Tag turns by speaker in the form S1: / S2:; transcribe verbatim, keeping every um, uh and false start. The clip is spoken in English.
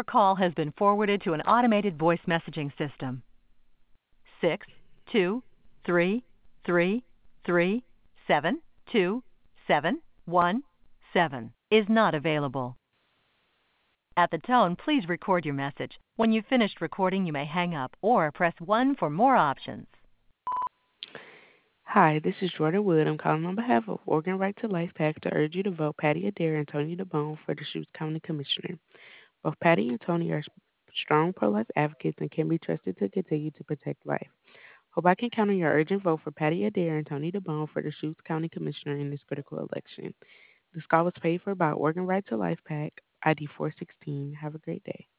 S1: call has been forwarded to an automated voice messaging system. Six two three three three seven two seven one seven is not available. At the tone, please record your message. When you've finished recording, you may hang up or press one for more options.
S2: Hi, this is Jordan Wood. I'm calling on behalf of Organ Right to Life PAC to urge you to vote Patty Adair and Tony DeBone for the Deschutes County Commissioner. Both Patty and Tony are strong pro-life advocates and can be trusted to continue to protect life. Hope I can count on your urgent vote for Patty Adair and Tony DeBone for the Deschutes County Commissioner in this critical election. This call was paid for by Organ Right to Life PAC, I D four sixteen. Have a great day.